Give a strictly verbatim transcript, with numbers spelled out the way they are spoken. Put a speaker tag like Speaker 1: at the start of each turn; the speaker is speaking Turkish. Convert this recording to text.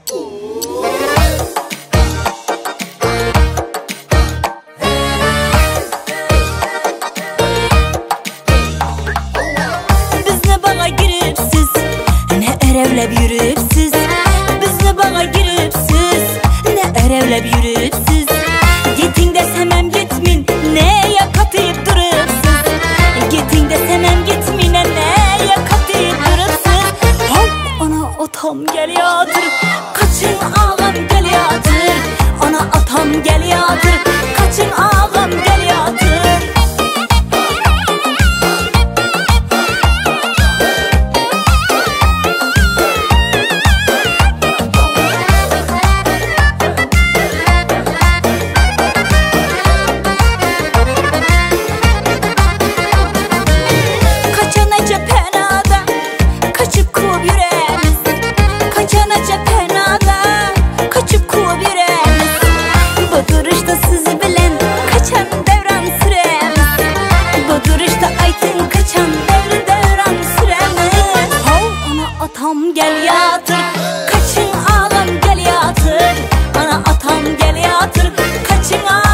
Speaker 1: Erevlep yürüpsiz, bizni bağa giripsiz, ne erevlep yürüpsiz. Gitin desem hem gitmin, neye katıyıp durupsiz. Gitin desem hem gitmin, neye katıyıp durupsiz. Hop ana atam geliyordur, kaçın ağam geliyordur. Ana atam geliyordur, kaçın ağam geliyordur. Atam gel yatır, kaçın ağam gel yatır. Ana atam gel yatır, kaçın ağam.